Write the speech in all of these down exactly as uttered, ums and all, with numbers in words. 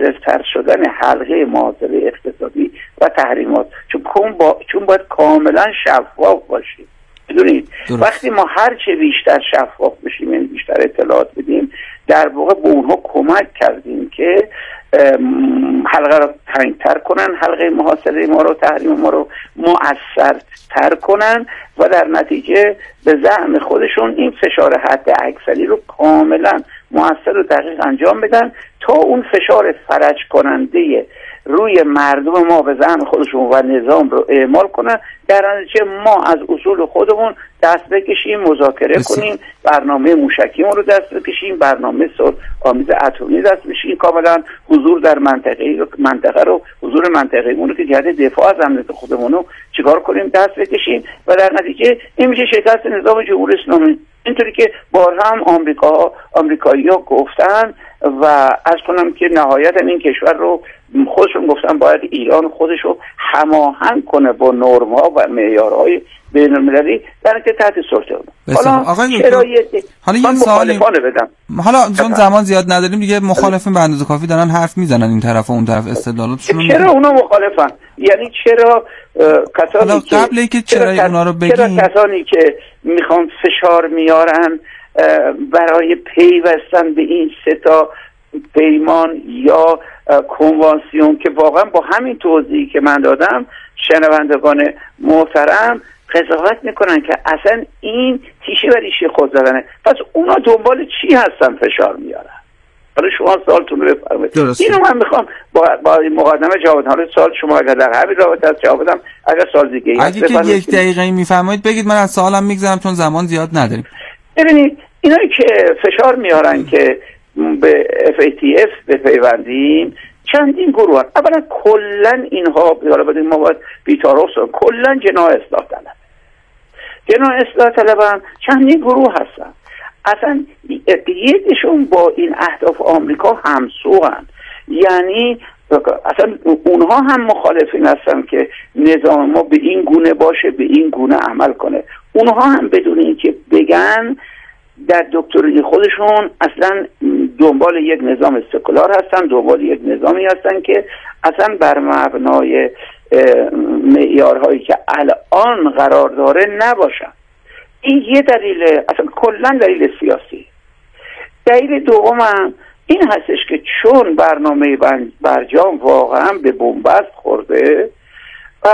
مخالفتر شدن حلقه محاصره اقتصادی و تحریمات، چون با... چون باید کاملا شفاف باشیم. بدونید وقتی ما هر چه بیشتر شفاف بشیم، یعنی بیشتر اطلاعات بدیم، در واقع به اونها کمک کردیم که حلقه رو تنگتر کنن، حلقه محاصره ما رو، تحریم ما رو مؤثرتر کنن و در نتیجه به زعم خودشون این فشار حد اکثری رو کاملا مؤثر و دقیق انجام بدن تا اون فشار فرج کننده روی مردم ما به زعم خودشون و نظام رو اعمال کنن، در نتیجه ما از اصول خودمون دست بکشیم، مذاکره بسید. کنیم، برنامه موشکیمون رو دست بکشیم، برنامه صلح آمیز اتمی دست بکشیم، کاملا حضور در منطقه منطقه رو حضور منطقه‌مون رو که جهت دفاع از امنیت خودمون رو چیکار کنیم دست بکشیم و در نتیجه این میشه شکست نظام جمهوری اسلامی. اینطوری که بارها هم آمریکا آمریکایی‌ها گفتن و از کنم که نهایت این کشور رو خودشون گفتن باید ایران خودش رو هماهنگ کنه با نرم‌ها و معیارهای بین‌المللی در که تحت سلطه. حالا شرایط حالا یه سوالی بدم. حالا چون زمان زیاد نداریم دیگه، مخالفین به اندازه کافی دارن حرف میزنن این طرف و اون طرف، استدلالاتشون چرا اونا مخالفن؟ یعنی چرا کسانی که قبل اینکه چرا اونا رو بگیم، چرا کسانی که میخوان فشار میارن برای پیوستن به این سه تا پیمان یا کنوانسیون که واقعا با همین توضیحی که من دادم شنوندگان محترم قضاوت میکنن که اصلا این تیشه و ریشه خود زدنه، پس اونا دنبال چی هستن فشار میارن؟ حالا شما سوالتون رو بفرمایید. اینو من میخوام با با مقدمه جواب بدم. حالا سوال شما اگر در همین رابطه است جواب بدم، اگر سوال دیگه اگه که یک دقیقه میفرمایید بگید، من از سوالم میگذرم چون زمان زیاد نداریم. ببینید اینایی که فشار میارن که به اف ای تی اف بپیوندیم چندین گروه هست. اولا کلن اینها حالا بدیم ما باید بی‌تعارف کلن جناح اصلاح طلب جناح اصلاح طلب هم چندین گروه هستن، اصلا یکیشون با این اهداف آمریکا همسوان، یعنی اصلا اونها هم مخالفین هستن که نظام ما به این گونه باشه، به این گونه عمل کنه. اونها هم بدون اینکه بگن در دکترین خودشون اصلا دنبال یک نظام سکولار هستن، دنبال یک نظامی هستن که اصلا بر مبنای معیارهایی که الان قرار داره نباشن. این یه دلیل، اصلا کلا دلیل سیاسی. دلیل دومم این هستش که چون برنامه برجام واقعا به بنبست خورده و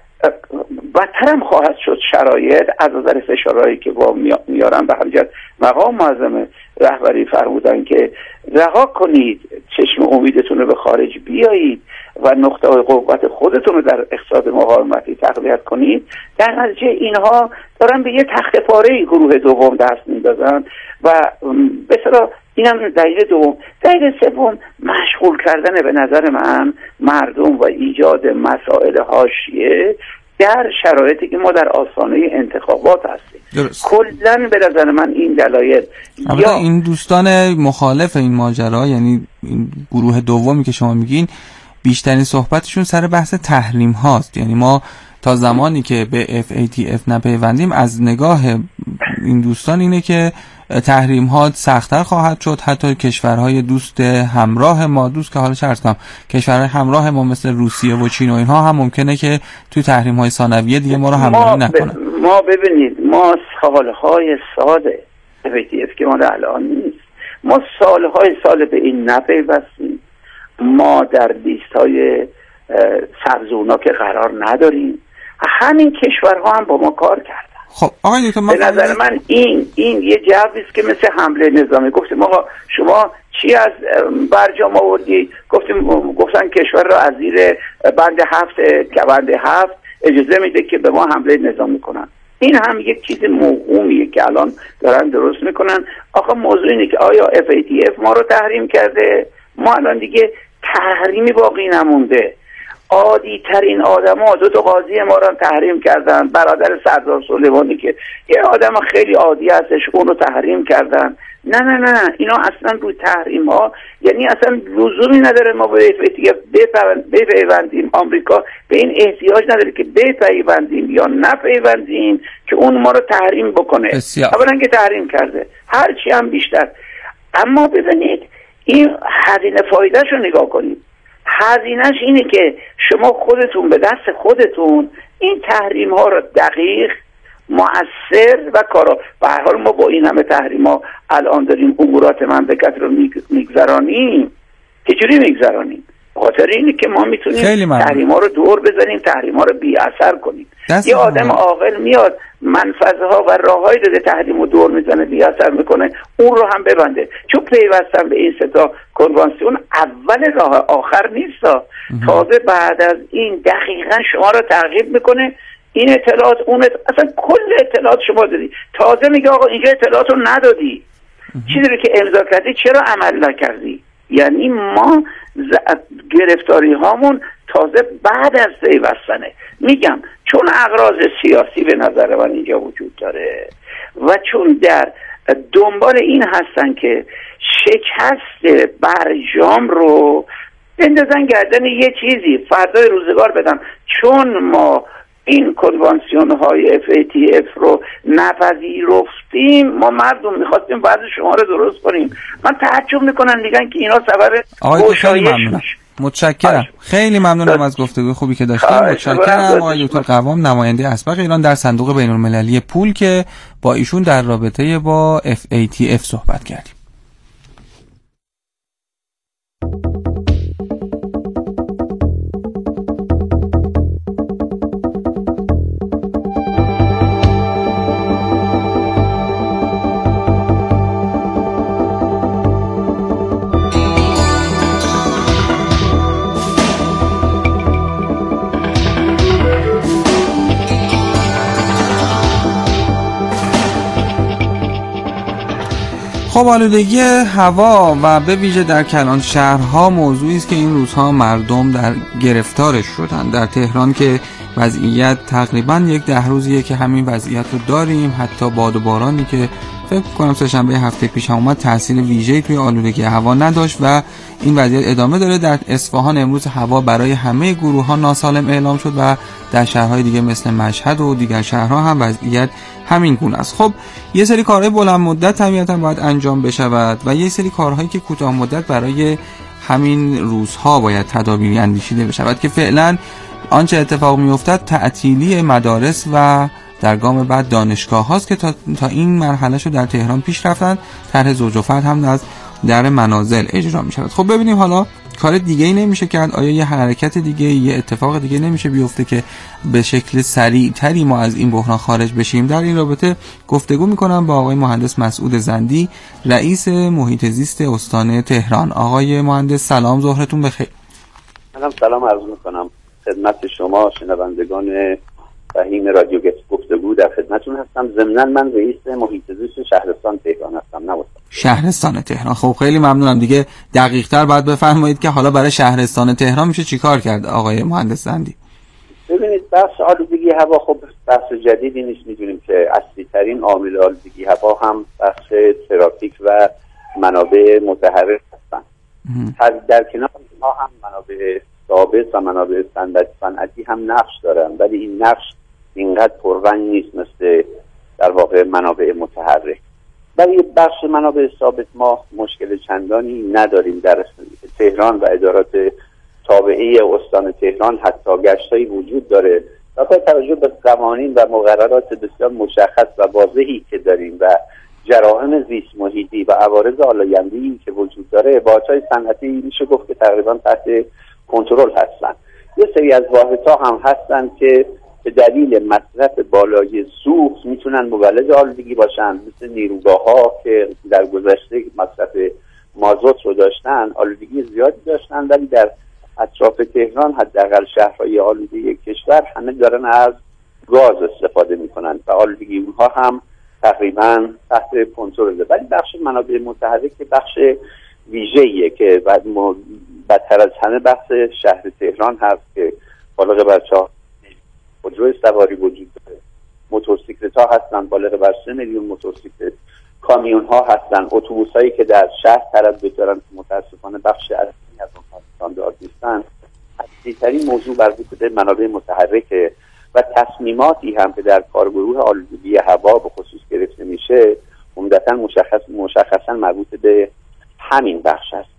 بدتر هم خواهد شد شرایط از نظر فشارهایی که با میارن، به همجرد مقام معظم رهبری فرمودن که رها کنید چشم امیدتون رو به خارج بیایید و نقطه قوت خودتون رو در اقتصاد مقاومتی تقویت کنید. در نتیجه اینها دارن به یه تخته پاره گروه دوم دست میندازن و به اصطلاح این هم دلیل دوم. دلیل سوم مشغول کردن به نظر من مردم و ایجاد مسائل حاشیه در شرایطی که ما در آستانه انتخابات هستیم. کلاً به نظر من این دلایل یا این دوستان مخالف این ماجرا، یعنی این گروه دومی که شما میگین، بیشترین صحبتشون سر بحث تحریم هاست. یعنی ما تا زمانی که به اف ای تی اف نپیوندیم از نگاه این دوستان اینه که تحریم ها سخت‌تر خواهد شد، حتی کشورهای دوست همراه ما، دوست که حالا چرت کنم کشورهای همراه ما مثل روسیه و چین و اینها هم ممکنه که توی تحریم های ثانویه دیگه ما رو همراهی نکنن. ب... ما ببینید ما سالهای سال اف ای تی اف که ما الان نیست، ما سالهای سال به این نپیوستیم، ما در لیست های سبزونا که قرار نداریم، همین کشورها هم با ما کار کردن. خب آقای دکتر، به نظر من این این یه جوی است که مثل حمله نظامی. گفتیم آقا شما چی از برجام آوردی؟ گفتیم گفتن کشور را از زیر بند هفت که بند هفت اجازه میده که به ما حمله نظامی کنن. این هم یک چیز موهومیه که الان دارن درست میکنن. آقا موضوع اینه که آیا اف ای تی اف ما رو تحریم کرده؟ ما الان دیگه تحریمی باقی نمونده. عادی ترین آدم ها دو تا قاضی ما را تحریم کردن، برادر سردار سلیمانی که یه آدم خیلی عادی هستش اون رو تحریم کردن. نه نه نه اینا اصلا روی تحریم ها، یعنی اصلا لزومی نداره ما به اف ای تی اف بپیوندیم. آمریکا به این احتیاج نداره که بپیوندیم یا نپیوندیم که اون ما رو تحریم بکنه. اولا که تحریم کرده هرچی هم بیشتر. اما ببینید این هزینه فایدهش رو نگاه کنید. هزینهش اینه که شما خودتون به دست خودتون این تحریم ها رو دقیق، مؤثر و کارا، به هر حال ما با این همه تحریم ها الان داریم امورات مملکت رو میگذرانیم. چجوری میگذرانیم؟ خاطر اینه که ما میتونیم تحریم ها رو دور بزنیم، تحریم ها رو بی اثر کنیم. یه آدم عاقل میاد منفذه ها و راههایی رو تحریم رو دور میزنه، بی اثر میکنه، اون رو هم ببنده. چون پیوستن به این ستا کنوانسیون اول راه، آخر نیست. تازه بعد از این دقیقا شما رو تعقیب میکنه، این اطلاعات اون اطلاعات. اصلا کل اطلاعات شما دادی، تازه میگه آقا اینجا اطلاعات رو ندادی، چیزی رو که امضا کردی چرا عمل نکردی. یعنی ما گرفتاری هامون تازه بعد از پیوستنه. میگم چون اغراض سیاسی به نظر من اینجا وجود داره و چون در دنبال این هستن که شکست برجام رو بندازن گردن یه چیزی فردای روزگار بدن، چون ما این کنوانسیون های اف ای تی اف رو نپذیرفتیم، ما مردم میخواستیم بعد شما رو درست کنیم. من تعجب میکنم میگن که اینا سبب گشایش میشه. متشکرم، خیلی ممنونم از گفتگوی خوبی که داشتیم. متشکرم آقای دکتر قوام، نماینده اسبق ایران در صندوق بین المللی پول، که با ایشون در رابطه با اف ای تی اف صحبت کردیم. خب آلودگی هوا و به ویژه در کلان شهرها موضوعی است که این روزها مردم در گرفتارش شدن. در تهران که وضعیت تقریبا یک ده روزیه که همین وضعیت رو داریم، حتی باد و بارانی که فکر کنم سه شنبه هفته پیش اومد تاثیر ویژه‌ای توی آلودگی هوا نداشت و این وضعیت ادامه داره. در اصفهان امروز هوا برای همه گروه‌ها ناسالم اعلام شد و در شهرهای دیگه مثل مشهد و دیگر شهرها هم وضعیت همین گونه است. خب یه سری کارهای بلند مدت طبیعتاً باید انجام بشود و یه سری کارهایی که کوتاه مدت برای همین روزها باید تدابیری اندیشیده بشود که فعلا آنچه اتفاق میافتد تعطیلی مدارس و در گام بعد دانشگاه هاست که تا, تا این مرحله شو در تهران پیش رفتن. طرح زوج و فرد هم از در منازل اجرا می شود. خب ببینیم حالا کار دیگه ای نمیشه کرد؟ آیا یه حرکت دیگه، یه اتفاق دیگه نمیشه بیفته که به شکل سریع تری ما از این بحران خارج بشیم؟ در این رابطه گفتگو میکنم با آقای مهندس مسعود زندی، رئیس محیط زیست استان تهران. آقای مهندس سلام، ظهرتون بخیر. منم سلام عرض میکنم خدمت شما شنوندگان فهیم رادیو گفتگو، در خدمتتون هستم. ضمناً من رئیس محیط زیست شهرستان تهران هستم. نه شهرستان تهران. خب خیلی ممنونم. دیگه دقیق‌تر باید بفرمایید که حالا برای شهرستان تهران میشه چیکار کرد آقای مهندس زندی؟ ببینید بحث آلودگی هوا خب بحث جدیدی نیست. میدونیم که اصلی ترین عامل آلودگی هوا هم بحث ترافیک و منابع متحرک هستن. در کنار اینها هم منابع ثابت و منابع صنعتی هم نقش دارن، ولی این نقش اینقدر پررنگ نیست مثل در واقع منابع متحرک. برای بخش منابع ثابت ما مشکل چندانی نداریم. در تهران و ادارات تابعه استان تهران حتی گشتایی وجود داره و با توجه به قوانین و مقررات بسیار مشخص و واضحی که داریم و جرائم زیست محیطی و عوارض آلاینده‌ای که وجود داره، واحدهای صنعتی میشه گفت که تقریبا تحت کنترل هستن. یه سری از واحدها هم هستن که به دلیل مصرف بالای سوخت میتونن مولد آلودگی باشن، مثل نیروگاه‌ها که در گذشته مصرف مازوت رو داشتن، آلودگی زیادی داشتن، ولی در اطراف تهران حداقل شهرهای آلوده کشور همه دارن از گاز استفاده میکنن و آلودگی اونها هم تقریبا تحت کنترله. ولی بخش منابع متحرک بخش ویژه‌ایه که بعد ما بدتر از همه بحث شهر تهران هست که بالغ بر چهار خودرو سواری وجود داره، موتورسیکلت ها هستن بالغ بر سه میلیون موتورسیکلت، کامیون ها هستن، اتوبوس هایی که در شهر تردد دارن که متاسفانه بخش اصلی از اونها استاندارد نیستن. اصلی ترین موضوع مربوط به منابع متحرکه و تصمیماتی هم که در کارگروه آلودگی هوا به خصوص گرفته میشه عمدتاً مشخص مشخصاً مربوط به همین بخش هست.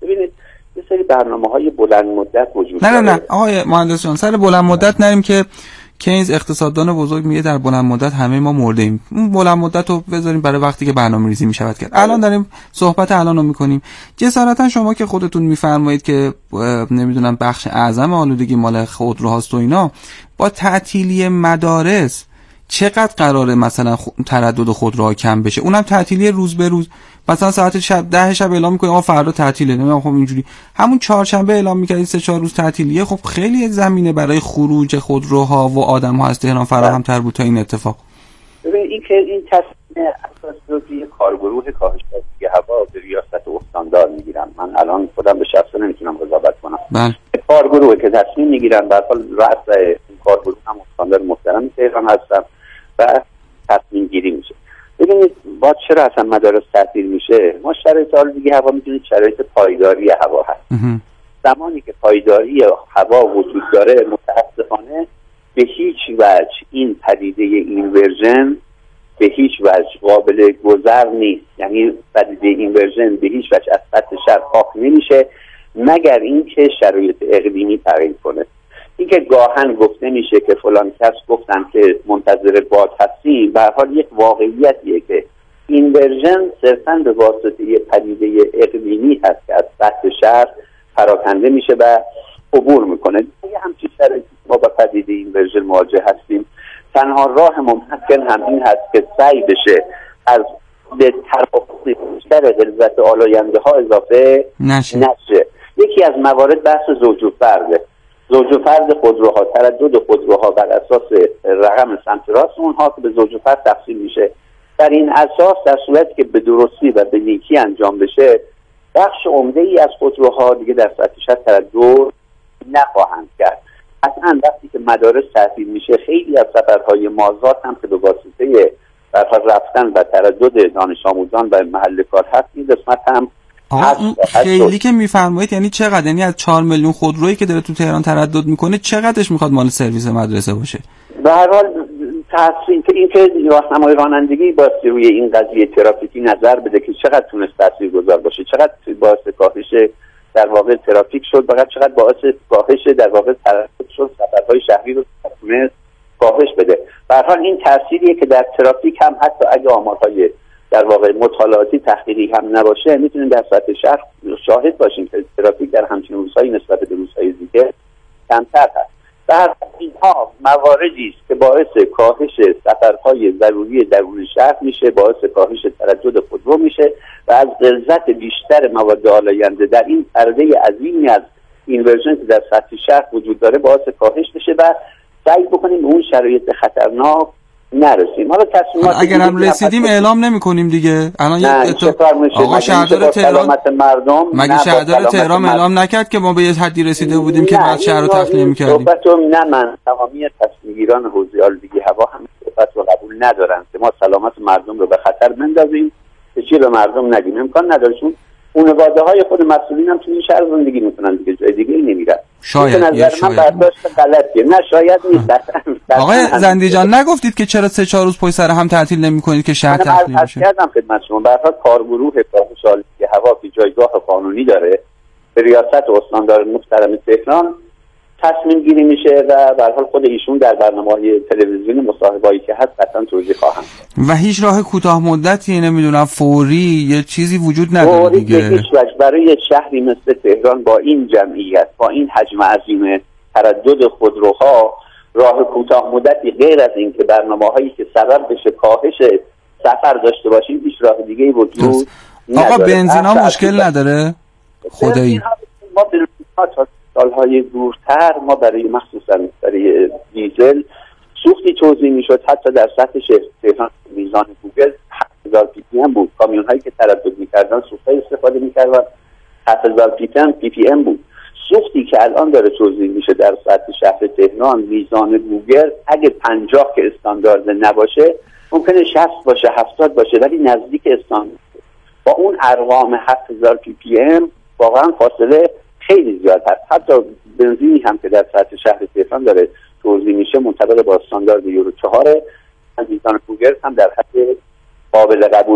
ببینید یه سری برنامه‌های بلند مدت وجود نه داره. نه نه آقای مهندس جان، سر بلند مدت نریم که کینز اقتصاددان بزرگ میگه در بلند مدت همه ما مرده ایم. اون بلند مدت رو بذاریم برای وقتی که برنامه‌ریزی میشود کرد. الان داریم صحبت الان رو میکنیم. جسارتا شما که خودتون میفرمایید که نمیدونم بخش اعظم آلودگی مال خودروهاست و اینا، با تعطیلی مدارس چقدر قراره مثلا تردد خودروها کم بشه؟ اونم تعطیلی روز به روز، مثلا ساعت شب ده شب اعلام میکنه آقا فردا تعطیله، نمیدونم خب اینجوری همون چهارشنبه اعلام میکردی سه چهار روز تعطیلیه. خب خیلی زمینه برای خروج خودروها و آدم‌ها از تهران فراهم تر بود تا این اتفاق. ببین این که این تصمیم اساس رو توی کارگروه کاهش آلودگی هوا به ریاست استاندار میگیرن. من الان خودم به شخصه نمیتونم قضاوت کنم. بله. کارگروه که تصمیم میگیرن، به هر حال رئیس این کارگروه هم استاندار محترم تهران هستن و تصمیم گیری میشه. ببینید با چرا اصلا مدارس تعطیل میشه؟ ما شرایط آلودگی هوا میدونید شرایط پایداری هوا هست. زمانی که پایداری هوا وجود داره متاسفانه به هیچ وجه این پدیده اینورژن به هیچ وجه قابل گذر نیست. یعنی پدیده اینورژن به هیچ وجه از سطح شهر پاک نمیشه مگر اینکه شرایط اقلیمی تغییر کنه. اینکه گاهن گفته میشه که فلان کس گفتن که منتظر باد هستیم، به هر حال یک واقعیتیه که اینورژن صرفاً به واسطه یک پدیده اقلیمی هست که از سطح شهر پراکنده میشه و عبور میکنه. یه همچین شرایطی ما با پدیده اینورژن مواجه هستیم. تنها راه ممکن هم این هست که سعی بشه از به ترافق بیشتر غلظت آلاینده ها اضافه نشه. نشه. یکی از موارد بحث زوج و فرده. زوج و فرد خودروها، تردد خودروها بر اساس رقم سمت راست اونها که به زوج و فرد تقسیم میشه. در این اساس در صورتی که به درستی و به نیکی انجام بشه، بخش عمده ای از خودروها دیگه در سطح شهر تردد نخواهند کرد. اصلا وقتی که مدارس تعطیل میشه، خیلی از سفرهای مازاد هم که به واسطه برای رفتن و تردد دانش آموزان و محل کار هست، این قسمت هم آقا خیلی که میفرمایید یعنی چقدر؟ یعنی از چهار میلیون خودرویی که داره تو تهران تردد میکنه چقدرش میخواد مال سرویس مدرسه باشه؟ به هر حال تاثیر که اینکه راهنمای رانندگی باستی روی این قضیه ترافیکی نظر بده که چقدر تونست تاثیرگذار باشه، چقدر باعث کاهش در واقع ترافیک شد، فقط چقدر باعث کاهش در واقع تردد شد، سفرهای شهری رو تونست کاهش بده. به هر حال این تأثیریه که در ترافیک هم حتی اگه آمارهای در واقع مطالعاتی تحقیقی هم نباشه، میتونیم در سطح شهر شاهد باشیم که ترافیک در همچین روزهایی نسبت به روزهای دیگه کمتر هست. در اینها مواردی است که باعث کاهش سفرهای ضروری درون شهر میشه، باعث کاهش تردد خودرو میشه و از غلظت بیشتر مواد آلاینده در این پرده عظیمی از اینورژن که در سطح شهر وجود داره باعث کاهش میشه و سعی بکنیم به اون شرایط خطرناک نرسیم. حالا تصمیمات اگر هم رسیدیم اعلام نمی کنیم دیگه. الان یه آقا شهردار تهران مردم مگه شهردار تهران اعلام نکرد که ما به یه حدی رسیده بودیم که بعد شهر رو تخلیه می‌کردیم؟ صحبتو نه من تمامی تصمیمگیران حوزه آلودگی هوا هم صحبت رو قبول ندارن که ما سلامت مردم رو به خطر بندازیم، چیزی به مردم نگیم. امکان نداره، چون خانواده های خود مسئولین هم تو این شهر زندگی میکنن دیگه، جای دیگه نمیرن. شاید نظر من برداشت غلطیه. نه شاید نیست. آقای زندی جان نگفتید که چرا سه چهار روز پشت سر هم تعطیل نمی‌کنید که شهر تعطیل بشه؟ من کردم خدمت شما. به هر حال کارگروه کاهش آلودگی هوا که جایگاه قانونی داره به ریاست استاندار محترم تهران تصمیم گیری میشه و به هر حال خود ایشون در برنامه‌های تلویزیونی مصاحبه‌ای که هست قطعا توضیح خواهند. و هیچ راه کوتاه مدتی نمیدونم فوری یه چیزی وجود نداره دیگه. هیچ وجه برای شهری مثل تهران با این جمعیت، با این حجم عظیم تردد خودروها، راه کوتاه مدتی غیر از این که برنامه‌هایی که سبب بشه کاهش سفر داشته باشیم هیچ راه دیگه‌ای وجود نداره. آقا بنزینا مشکل نداره خدایی؟ ما به سالهای دورتر ما برای مخصوصا برای دیزل سوختی توزیع میشد، حتی در سطح شهر تهران میزان گوگل هفت هزار پی پی ام بود. کامیون هایی که تردد میکردن سوختی استفاده میکردن هفت هزار پی پی ام پی پی ام بود. سوختی که الان داره توزیع میشه در سطح شهر تهران میزان گوگل اگه پنجاه که استاندارد نباشه ممکنه شصت باشه، هفتاد باشه، ولی نزدیک استاندارد. با اون ارقام هفت هزار پی پی ام واقعا فاصله خیلی زیاد هست. حتی بنزینی هم که در سطح شهر تهران داره توزیع میشه منطبق با استاندارد یورو چهار، از میزان گوگل هم در حد قابل قبولیه.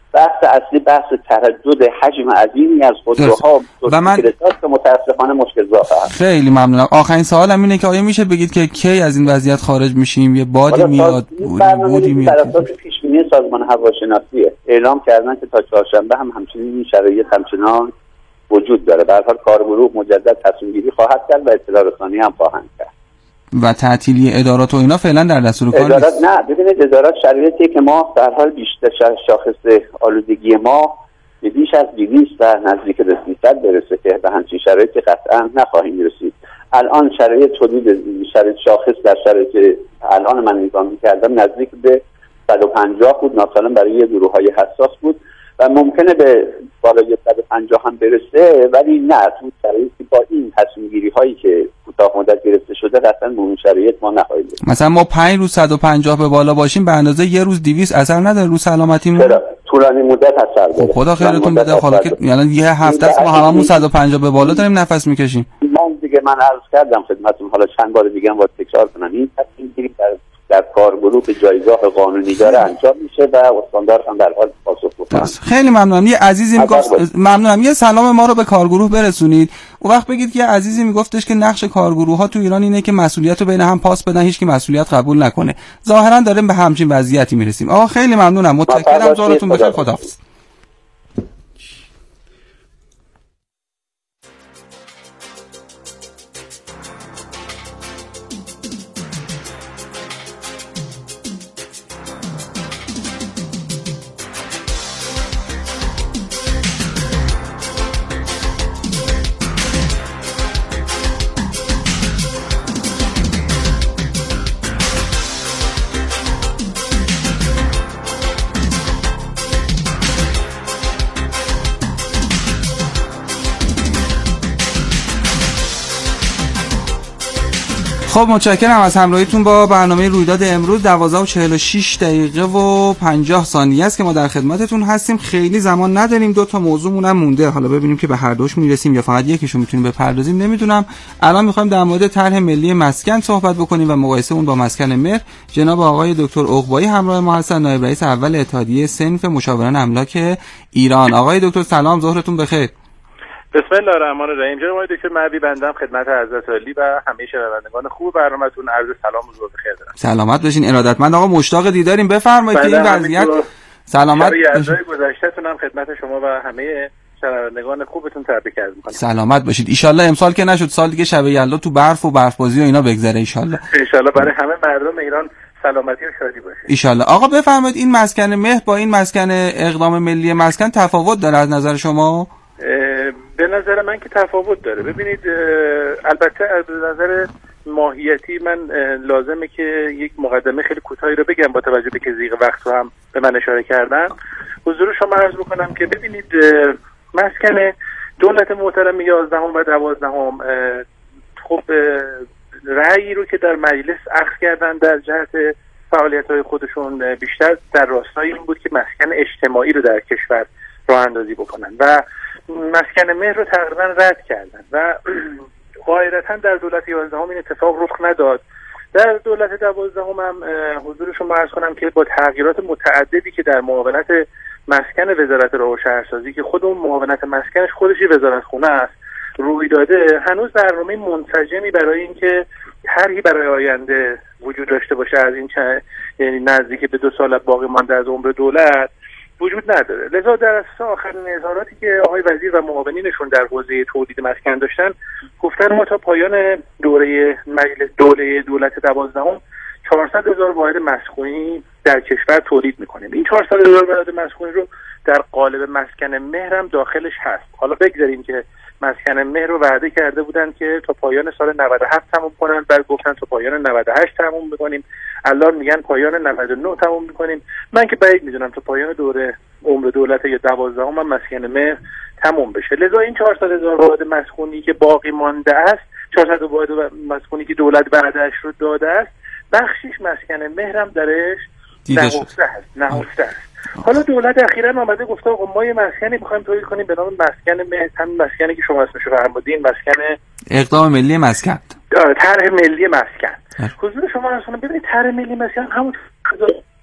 بحث اصلی بحث تردد حجم عظیمی از خودروها و من که متاسفانه مشکل زا هست. خیلی ممنونم. آخرین سوالم اینه که آیا میشه بگید که کی از این وضعیت خارج میشیم؟ یه بادی میاد، بودی میاد. طرفدار پیشبینی سازمان هواشناسی اعلام کردن که تا چهارشنبه هم همچنین این شرایط همچنان وجود داره. به هر حال کارگروه مجدد تصمیم گیری خواهد کرد و اطلاع رسانی هم خواهند کرد. و تعطیلی ادارات و اینا فعلا در دستور کار ادارات نیست. نه، ببینید ادارات شرایطی که ما در حال بیشتر شاخص آلودگی ما به بیش از دویست و نزدیک به سیصد برسه که به همچین شرایطی قطعا نخواهیم رسید. الان شرایط حدود شرایط شاخص در شرایط الان من نگاه می‌کردم نزدیک به صد و پنجاه بود، ناسالم برای گروه‌های حساس بود و ممکنه به بالای صد و پنجاه هم برسه، ولی نه تو شرایطی با این تصمیم گیری هایی که کوتاه مدت گرفته شده قطعا به اون شرایط ما نخواهیم رسید. مثلا ما پنج روز صد و پنجاه به بالا باشیم به اندازه یه روز دویست اثر نداره رو سلامتیمون؟ چرا؟ طولانی مدت اثر داره. خدا خیرتون بده. حالا که یعنی یه هفته است ما هممون صد و پنجاه به بالا داریم نفس میکشیم. من دیگه من عرض کردم خدمتتون، حالا چند بار دیگه هم باید تکرار کنم، این تصمیم گیری در در کارگروه که جایگاه قانونی داره انجام میشه و استاندار هم در حال پاسخ میدن. خیلی ممنونم. یه عزیزی میگفت ممنونم یه سلام ما رو به کارگروه برسونید. اون وقت بگید که یه عزیزی میگفتش که نقش کارگروه ها تو ایران اینه که مسئولیت رو بین هم پاس بدن، هیچ کی مسئولیت قبول نکنه. ظاهرا داریم به همچین وضعیتی میرسیم. آقا خیلی ممنونم. متشکرم. روزتون بخیر. خداحافظ. خب متشکرم از همراهیتون با برنامه رویداد امروز. دوازده و چهل و شش دقیقه و پنجاه ثانیه است که ما در خدمتتون هستیم. خیلی زمان نداریم، دو تا موضوعمون هم مونده. حالا ببینیم که به هر دوش میرسیم یا فقط یکیشو میتونیم بپردازیم، نمیدونم. الان میخوایم در مورد طرح ملی مسکن صحبت بکنیم و مقایسه اون با مسکن مهر. جناب آقای دکتر عقبایی همراه ما هستن، نایب رئیس اول اتحادیه صنف مشاوران املاک ایران. آقای دکتر سلام، ظهرتون بخیر. بسم الله الرحمن الرحیم. جناب آقای دکتر معبی بندم خدمت حضرت عالی و همه شنوندگان خوب برنامه‌تون عرض سلام و ظهر بخیر دارم. سلامت باشین. ارادتمند آقا، مشتاق دیداریم. بفرمایید که این وضعیت سلامت باشین. گذشته‌تون هم خدمت شما و همه شنوندگان خوبتون تبریک عرض می‌کنم. سلامت باشید. ان شاءالله امسال که نشد، سال دیگه شب یلدا تو برف و برفبازی و اینا بگذره ان شاءالله. ان شاءالله برای همه مردم ایران سلامتی و شادی باشه ان شاءالله. آقا بفرمایید این مسکن مهر با این مسکن اقدام ملی مسکن تفاوت داره از نظر شما؟ به نظر من که تفاوت داره. ببینید البته از نظر ماهیتی من لازمه که یک مقدمه خیلی کوتاهی رو بگم با توجه به که ضیق وقت رو هم به من اشاره کردن. حضور شما عرض بکنم که ببینید مسکن دولت محترم یازدهم و دوازدهم خب رأیی رو که در مجلس اخذ کردن در جهت فعالیت‌های خودشون بیشتر در راستای این بود که مسکن اجتماعی رو در کشور راه اندازی بکنن و مسکن مهر رو تقریبا رد کردن و قاعدتاً در دولت یازدهم این اتفاق رخ نداد. در دولت دوازدهم هم حضور شما عرض کنم که با تغییرات متعددی که در معاونت مسکن وزارت راه و شهرسازی که خود اون معاونت مسکنش خودش وزارت خونه است روی داده، هنوز برنامه منسجمی برای اینکه طرحی برای آینده وجود داشته باشه از این چه یعنی نزدیک به دو سال باقی مانده از عمر دولت وجود نداره. لذا در اساس آخرین اظهاراتی که آقای وزیر و معاونینشون در حوزه تولید مسکن داشتن، گفتن ما تا پایان دوره مجلس دوره دولت دوازدهم چهارصد هزار واحد مسکونی در کشور تولید میکنیم. این چهارصد هزار واحد مسکونی رو در قالب مسکن مهر هم داخلش هست. حالا بگذاریم که مسکن مهر رو وعده کرده بودن که تا پایان سال نود و هفت تموم کنن، بعد گفتن تا پایان نود و هشت تموم میکنیم، الان میگن پایان نود و نه تموم میکنیم. من که بعید میدونم تا پایان دوره عمر دولت یا دوازدهم هم مسکن مهر تموم بشه. لذا این چهارصد هزار واحد مسکونی که باقی مانده است، چهارصد واحد مسکونی که دولت وعده‌اش رو داده است، بخشیش مسکن مهر هم درش نهفته است نهفته است. حالا دولت اخیراً آمده گفته آقا ما یه مسکنی می‌خوایم تولید کنیم به نام مسکن مهر، همین مسکنی که شما اسمش رو فرمودین، مسکن اقدام ملی مسکن، طرح ملی مسکن. حضور شما اصلا ببینید طرح ملی مسکن همون یعنی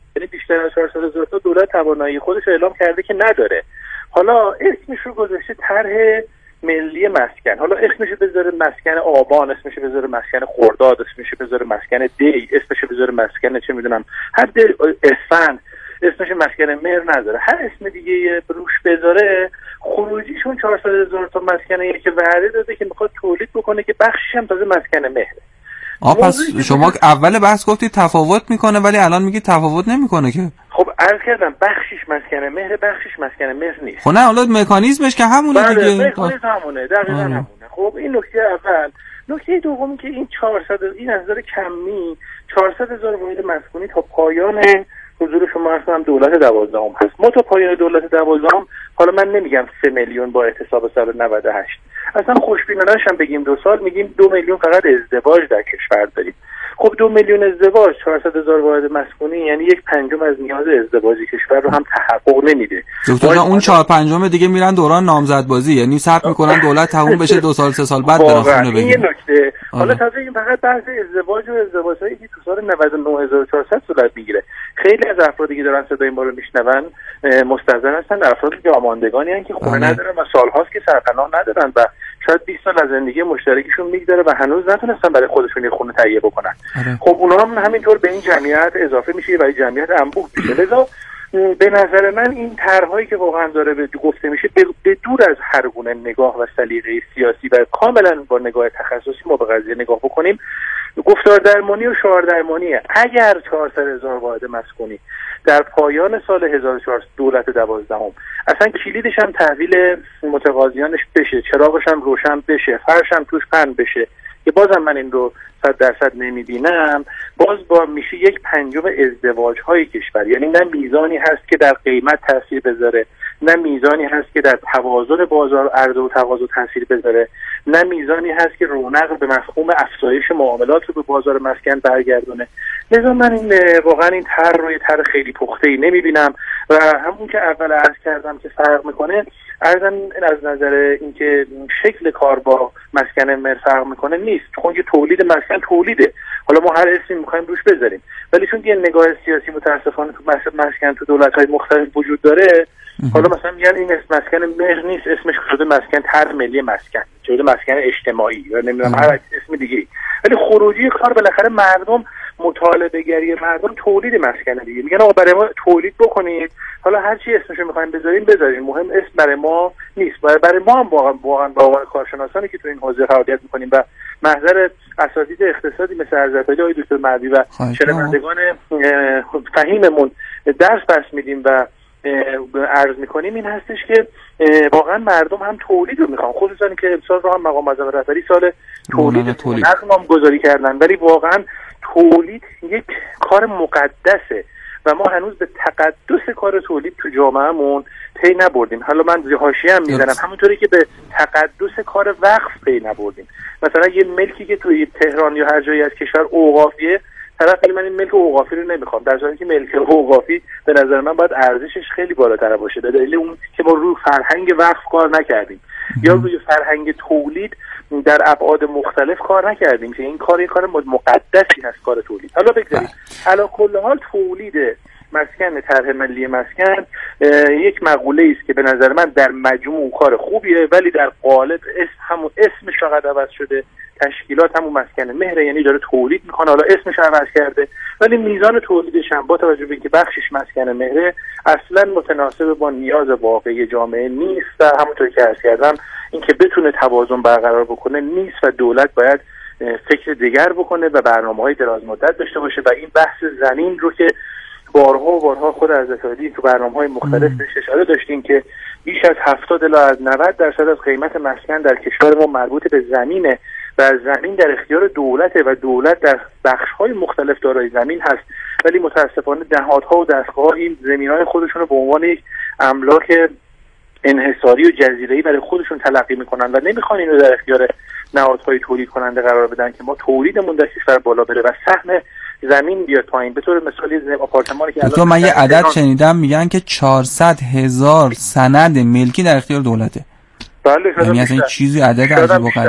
بیشتر از چهارصد هزار تا دولت توانایی خودش اعلام کرده که نداره. حالا اسمش رو گذاشته طرح ملی مسکن، حالا اسمش بذاره مسکن آبان، اسمش بذاره مسکن خرداد، اسمش بذاره مسکن دی، اسمش بذاره مسکن چه میدونم هر اسفند، اسمش مسکن مهر نداره، هر اسم دیگه روش بذاره، خروجیشون چهارصد هزار تا مسکنه که وعده داده که میخواد تولید بکنه که بخشش هم تازه مسکن مهره. آه پس شما اول بحث گفتید تفاوت میکنه ولی الان میگید تفاوت نمیکنه که. خب عرض کردم بخشش مسکن مهر، بخشش مسکن مهر نیست. خب نه حالا مکانیزمش که همونه دیگه. بله مکانیزم همونه، دقیقاً همونه. خب این نکته اول. نکته دومی که این چهارصد این از نظر کمی چهارصد هزار واحد مسکونی تا پایان حضور شما عرض کنم دولت دوازدهم هست. ما تا پایان دولت دوازدهم، حالا من نمیگم سه میلیون با احتساب سال نود و هشت، اصلا خوشبینانش هم بگیم دو سال میگیم دو میلیون فقط ازدواج در کشور داریم. خب دو میلیون ازدواج چهارصد هزار واحد مسکونی یعنی یک پنجم از نیاز ازدواجی کشور رو هم تحقق نمیده. دکتر اون چهار پنجم دیگه میرن دوران نامزدبازی، یعنی صبر میکنن دولت تموم بشه دو سال سه سال بعد برن خونه بگیرن. این نکته. حالا تازه این فقط بحث ازدواج و ازدواجایی که تو سال نود و نه هزار و چهارصد صورت میگیره. خیلی از افرادی که دارن صدای ما رو میشنون مستحضر هستن، افرادی که آماندگانی هستن که خونه ندارن و سالهاست که سرپناه ندارن و شاید بیست سال از زندگی مشترکشون میگذره و هنوز نتونستن برای خودشون یه خونه تهیه بکنن. آره. خب اونا هم همینطور به این جمعیت اضافه میشه و جمعیت انبوه میشه. لذا به نظر من این طرح‌هایی که واقعا داره به گفته میشه به دور از هر گونه نگاه و سلیقه سیاسی و کاملا با نگاه تخصصی ما به قضیه نگاه بکنیم، گفتار درمانی و شعار درمانیه. اگر چهارصد هزار واحد مسکونی در پایان سال هزار و چهارصد دولت دوازدهم اصلا کلیدش هم تحویل متقاضیانش بشه، چراغش هم روشن بشه، فرش هم توش پهن بشه که بازم من این رو صد درصد نمیبینم، باز با میشه یک پنجم ازدواج های کشور. یعنی نه میزانی هست که در قیمت تاثیر بذاره، نه میزانی هست که در توازن بازار عرضه و تقاضا تاثیر بذاره، نه میزانی هست که رونق به مفهوم افزایش معاملات رو به بازار مسکن برگردونه. لذا من این واقعا این طرح رو یه طرح خیلی پخته‌ای نمیبینم و همون که اول عرض کردم که فرق میکنه، عرضم از نظر اینکه شکل کار با مسکن مهر فرق میکنه نیست، چون که تولید مسکن تولیده، حالا ما هر اسمی میخوایم روش بذاریم، ولی چون یه نگاه سیاسی متاسفانه تو مسکن تو دولت‌های مختلف وجود داره، حالا مثلا میگن این اسم مسکن مهر نیست، اسمش شده مسکن طرح ملی مسکن، شده مسکن اجتماعی یا نمیدونم هر اسم دیگه، ولی خروجی کار بالاخره مردم مطالبه گری مردم تولید مسکن دیگه. میگن آقا برای ما تولید بکنید، حالا هر چی اسمشو میخوایم بذاریم بذاریم، مهم اسم برای ما نیست. برای, برای ما هم واقعا واقعا با عنوان کارشناسانی که تو این حوزه فعالیت میکنیم و محضر اساتید اقتصادی مثل حضرت علی دکتر مهدی و شنوندگان فهیممون درس بس میدیم و عرض میکنیم، این هستش که واقعا مردم هم تولید رو میخوان، خصوصا که امسال رو هم مقام معظم رهبری سال تولید نام گذاری کردن، ولی واقعا تولید یک کار مقدسه و ما هنوز به تقدس کار تولید تو جامعهمون پی نبردیم. حالا من حاشیه هم میزنم، همونطوری که به تقدس کار وقف پی نبردیم. مثلا یه ملکی که توی تهران یا هر جایی از کشور اوقافیه، طرف ولی من این ملک اوقافی رو نمیخوام، در حالی که ملک اوقافی به نظر من باید ارزشش خیلی بالاتر باشه، به دلیل اون که ما روی فرهنگ وقف کار نکردیم یا روی فرهنگ تولید در ابعاد مختلف کار نکردیم که این کار یک کار مقدسی هست، کار تولید. حالا بگذاریم علی کل حال تولید مسکن طرح ملی مسکن یک مقوله است که به نظر من در مجموع کار خوبیه، ولی در قالب اسم همون اسمش فقط عوض شده، تشکیلات همون مسکن مهره، یعنی داره تولید میکنه، حالا اسمش عوض کرده ولی میزان تولیدش هم با توجه به اینکه بخشش مسکن مهره اصلا متناسب با نیاز واقعی جامعه نیست و همونطور که عرض کردم اینکه بتونه توازن برقرار بکنه نیست و دولت باید فکر دیگر بکنه و برنامه‌های دراز مدت داشته باشه. و این بحث زمین رو که بارها و بارها خود حضرت علی تو برنامه‌های مختلف بهش اشاره داشتیم که بیش از هفتاد الی نود درصد از قیمت مسکن در کشور ما مربوط به زمینه و زمین در اختیار دولته و دولت در بخش‌های مختلف دارای زمین هست، ولی متاسفانه نهادها و دستگاه‌ها این زمین‌های خودشون رو به عنوان یک املاک انحصاری و جزیره‌ای برای خودشون تلقی می‌کنن و نمی‌خوان اینو در اختیار نهادهای تولید کننده قرار بدن که ما تولیدمون در کشور بالا بره و سهم زمین بیاد پایین. به طور مثالی آپارتمانی که الان من یه عدد شنیدم میگن که چهارصد هزار سند ملکی در اختیار دولته. بله، یعنی اصلا چیزی عدد عجیب و غریبه.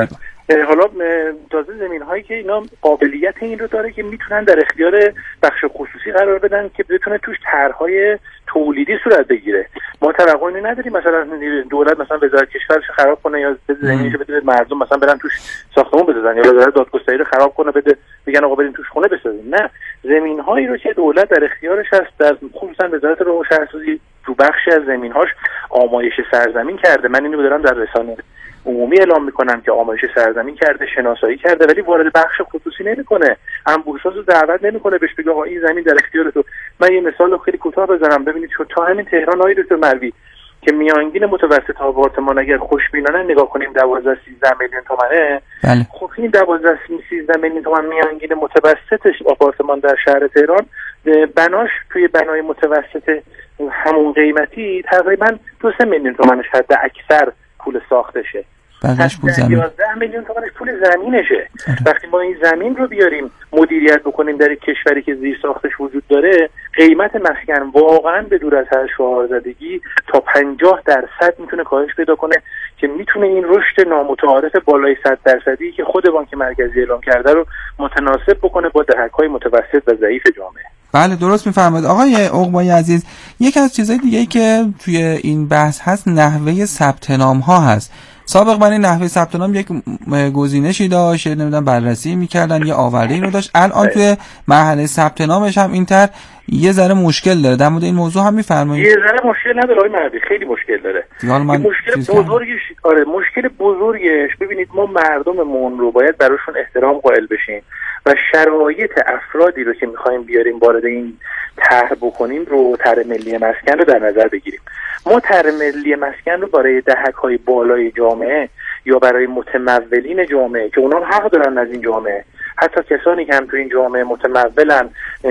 حالا تازه زمین هایی که اینا قابلیت این رو داره که میتونن در اختیار بخش خصوصی قرار بدن که بتونه توش طرحهای تولیدی صورت بگیره. ما توقعی نداریم مثلا دولت مثلا وزارت کشورش خراب کنه یا زمینش بده مردم مثلا برن توش ساختمون بسازن، یا وزارت دادگستری رو خراب کنه بده بگن آقا بریم توش خونه بسازیم. نه، زمین هایی رو که دولت در اختیارش هست، در خصوصا وزارت راه و شهرسازی تو بخشی از زمین هاش آمایش سرزمین کرده. من اینو دارم در رسانه عمومی اعلام میکنم که آمایش سرزمین کرده، شناسایی کرده، ولی وارد بخش خصوصی نمیکنه. انبوه‌ساز رو دعوت نمیکنه بهش بگه آقا این زمین در اختیار تو. من یه مثال خیلی کوتاه بزنم ببینید که تا همین تهران آقای دکتر مروی که میانگین متوسط آپارتمان اگر خوشبینانه نگاه کنیم دوازده سیزده میلیون تومانه، بله. خب این دوازده سیزده میلیون تومان میانگین متوسطش آپارتمان در شهر تهران، بناش توی بنای متوسط همون قیمتی تقریبا دو سه میلیون تومانش حد اکثر پول ساختشه. بعدش پول زمین یازده میلیون تومانش پول زمینشه. وقتی ما این زمین رو بیاریم مدیریت بکنیم در کشوری که زیر ساختش وجود داره، قیمت مسکن واقعا به دور از هر شعار زدگی تا پنجاه درصد میتونه کاهش پیدا کنه که میتونه این رشد نامتعارف بالای صد درصدی که خود بانک مرکزی اعلام کرده رو متناسب بکنه با دهک‌های متوسط و ضعیف جامعه. بله درست میفرمایید آقای عقبایی عزیز. یکی از چیزهای دیگه‌ای که توی این بحث هست نحوه ثبت نام ها هست. سابق برای نحوه ثبت نام یک گزینشی داشت، نمیدونم بررسی میکردن، یه آورده‌ای رو داشت. الان توی مرحله ثبت نامش هم اینطور یه ذره مشکل داره. در مورد این موضوع هم میفرمایید؟ یه ذره مشکل نداره آقای مردی، خیلی مشکل داره. مشکل بزرگش آره مشکل بزرگش ببینید ما مردممون رو باید براشون احترام قائل بشیم و شرایط افرادی رو که می‌خوایم بیاریم وارد این طرح بکنیم رو طرح ملی مسکن رو در نظر بگیریم. ما طرح ملی مسکن رو برای دهک‌های بالای جامعه یا برای متمولین جامعه که اونها حق دارن از این جامعه، حتی کسانی که هم تو این جامعه متمولن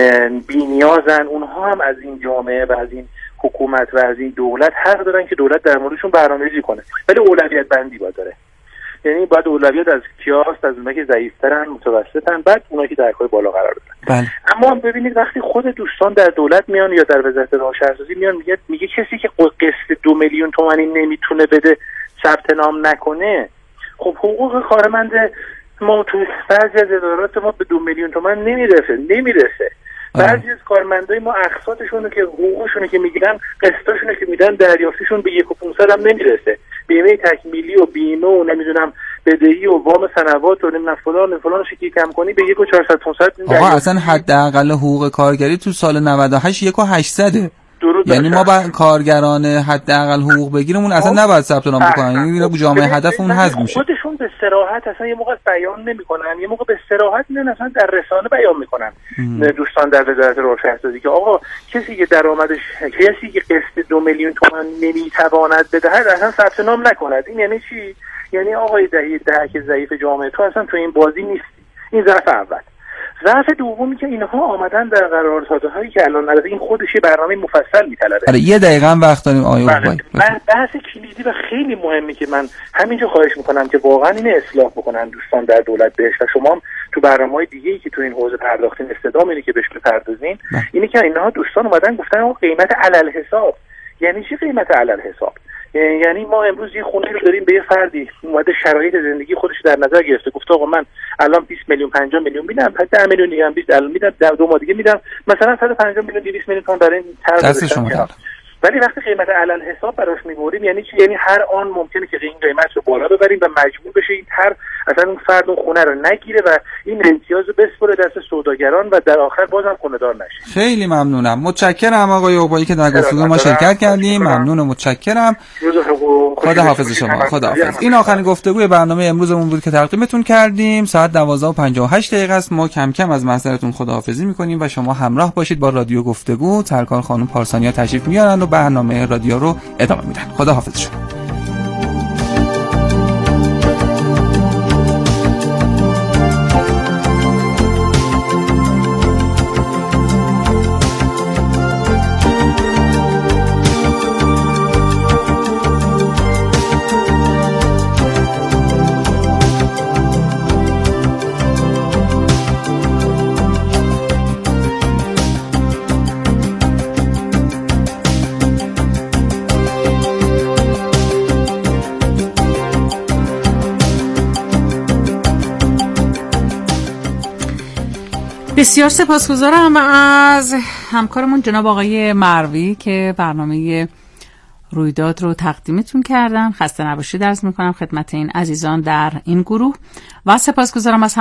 بی‌نیازن، اونها هم از این جامعه و از این حکومت و از این دولت حق دارن که دولت در موردشون برنامه‌ریزی کنه، ولی اولویت بندی باید داره. یعنی باید اولویت از کیاست، از اونایی که ضعیف‌ترن، متوسطن، بعد اونایی که درکای بالا قرار دارن. بله. اما ببینید وقتی خود دوستان در دولت میان یا در وزارت راه و شهرسازی میان میگه میگه کسی که قسط دو میلیون تومانی نمیتونه بده ثبت نام نکنه، خب حقوق کارمند ما تو بعضی از ادارات ما به دو میلیون تومان نمیرسه نمیرسه بعضی از کارمندای ما اقساطشون که حقوقشون که میگیرن قسطاشون که میدن دریافتشون به یک و پونصد هم نمیرسه. بیمه تکمیلی و بیمه و نمیدونم بدهی و وام سنوات و نمیدونم فلان و فلانش که کم کنی به یک و چهارصد پانصد. آقا اصلا حداقل حقوق کارگری تو سال نود و هشت یک و هشتصد. یعنی ما با کارگران حداقل حقوق بگیرمون اصلا نباید ثبت نام بکنن، یعنی اینا جامعه هدف اون حذف میشه. خودشون به صراحت اصلا یه موقع بیان نمیکنن، یه موقع به صراحت نه اصلا در رسانه بیان میکنن دوستان در وزارت راه و شهرسازی که آقا کسی که درآمدش کسی که قسط دو میلیون تومان نمیتواند بدهد اصلا ثبت نام نکند. این یعنی چی؟ یعنی آقای دهی دهک ضعیف جامعه تو اصلا تو این بازی نیستی. این ضعف اول. ضعف دومی که اینها آمدن در قراردادهایی که الان البته این خودش یه برنامه مفصل میطلبه. آره یه دقیقه هم وقت داریم آقای عقبایی. بحث کلیدی و خیلی مهمی که من همینجا خواهش میکنم که واقعا این اصلاح بکنن دوستان در دولت بهش و شما هم تو برنامه‌های دیگه‌ای که تو این حوزه پرداختین استدامه اینه که بهش بپردازین. اینی که اینها دوستان اومدن گفتن آقا قیمت علل حساب. یعنی چی قیمت علل حساب؟ یعنی ما امروز یه خونه رو داریم به یه فردی اومده شرایط زندگی خودش در نظر گرفته، گفته آقا من الان بیست میلیون پنجاه میلیون میدم، بعد ده میلیون دیگه هم بیست الان میدم، دو ماه دیگه میدم، مثلا صد و پنجاه میلیون دویست میلیون تومان برای این طرح شما. ولی وقتی قیمت علل حساب براش می‌بریم یعنی چی؟ یعنی هر آن ممکنه که این قیمت رو بالا ببریم و مجبور بشه این طرح اصلا اون فرد اون خونه رو نگیره و این امتیاز رو بسپره دست سوداگران و در آخر بازم خونه‌دار نشه. خیلی ممنونم. متشکرم آقای عقبایی که در گفتگو ما شرکت کردیم. ممنون و متشکرم. خدا حافظ شما. خدا حافظ. این آخرین گفتگوی برنامه امروزمون بود که تقدیمتون کردیم. ساعت دوازده و پنجاه و هشت دقیقه است. ما کم کم از محضرتون خداحافظی می‌کنیم و شما همراه باشید با رادیو گفتگو. سرکار خانم پارسانیا تشریف میارن و برنامه رادیو رو ادامه میدن. خدا حافظ شما. بسیار سپاسگزارم از همکارمون جناب آقای مروی که برنامه رویداد رو تقدیمتون کردن. خسته نباشید عرض میکنم خدمت این عزیزان در این گروه و سپاسگزارم از